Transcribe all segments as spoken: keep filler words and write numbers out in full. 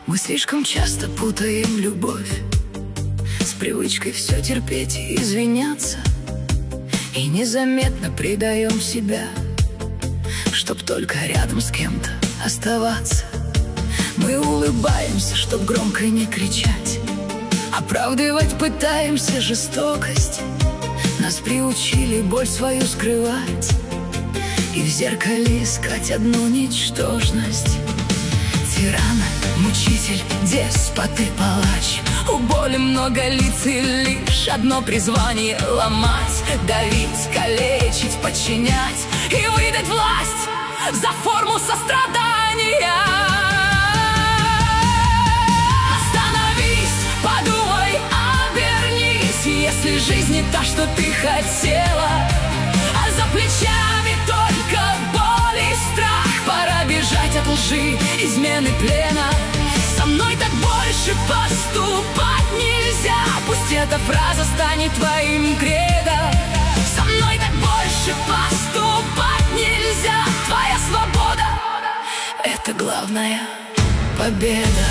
Мы слишком часто путаем любовь с привычкой все терпеть и извиняться, и незаметно предаем себя, чтоб только рядом с кем-то оставаться. Мы улыбаемся, чтоб громко не кричать, оправдывать пытаемся жестокость. Нас приучили боль свою скрывать и в зеркале искать одну ничтожность. Тиран, мучитель, деспот и палач, у боли много лиц и лишь одно призвание — ломать, давить, калечить, подчинять и выдать власть за форму сострадания. Остановись, подумай, обернись, если жизнь не та, что ты хотела, а за плечами только боль и страх. Пора бежать от лжи, измены, плена. Со мной так больше поступать нельзя. Пусть эта фраза станет твоим кредо. Со мной так больше поступать нельзя. Твоя свобода — это главная победа.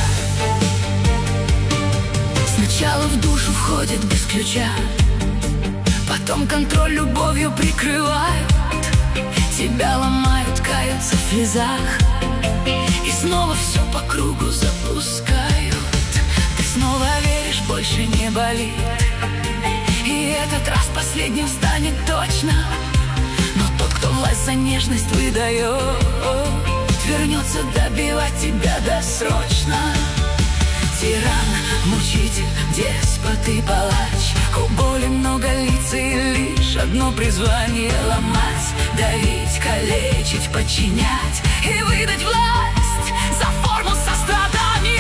Сначала в душу входит без ключа, потом контроль любовью прикрывают. Тебя ломают, каются в слезах, и снова все по кругу запускают. Ты снова веришь, больше не болит, и этот раз последним станет точно. Но тот, кто власть за нежность выдает, вернется добивать тебя досрочно. Тиран, мучитель, деспот и палач, у боли много лиц и лишь одно призвание — ломать, давить, калечить, подчинять и выдать власть за форму сострадания.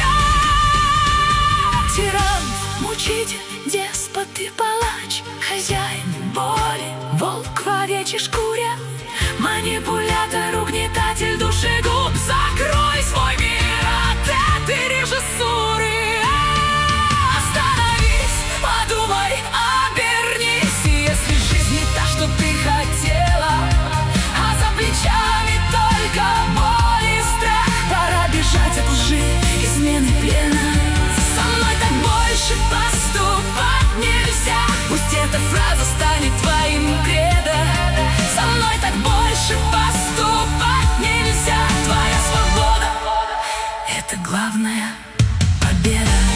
Тиран, мучитель, деспот и палач, хозяин боли, волк в овечьей шкуре, манипулятор, угнетатель душегуб. Закрой свой мир от этой режиссуры. Остановись, подумай, обернись, если жизнь не та, что ты хотела, а за плечами только боль и страх. Пора бежать от лжи, измены, плена. Со мной так больше поступать нельзя. Пусть эта фраза станет твоим кредо. Со мной так больше поступать нельзя. Твоя свобода — это главная победа.